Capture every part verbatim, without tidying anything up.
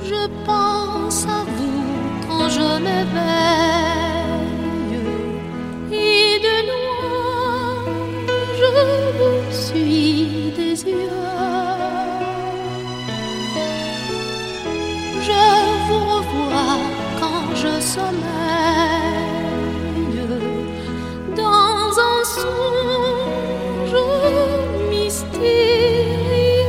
Je pense à vous quand je m'éveille et de loin je vous suis des yeux. Je vous revois quand je sommeille dans un songe mystérieux.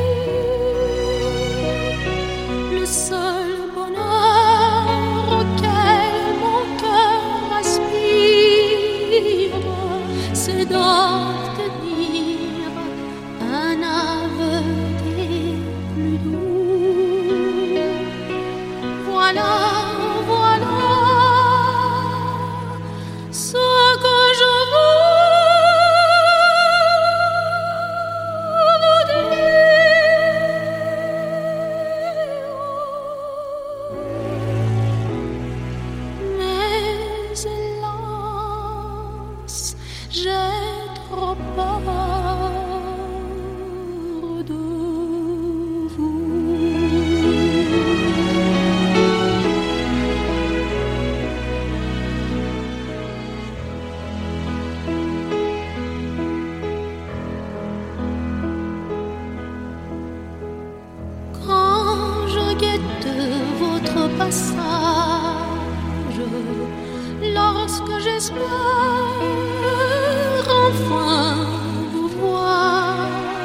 Le seul bonheur auquel mon cœur aspire, c'est d'obtenir un aveu des plus doux. Voilà, voilà ce que je veux vous dire. Mais hélas, j'ai trop peur de vous. Quand je guette votre passage, lorsque j'espère enfin vous voir,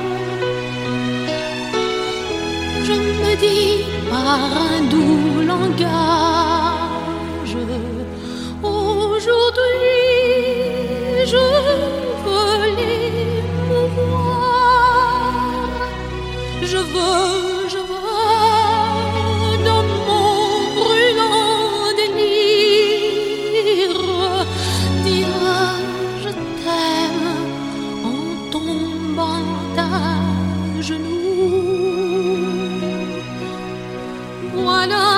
je me dis par un doux langage, aujourd'hui je veux l'émouvoir. Je veux, je veux, dans mon brûlant délire, dire je t'aime en tombant à genoux. Voilà.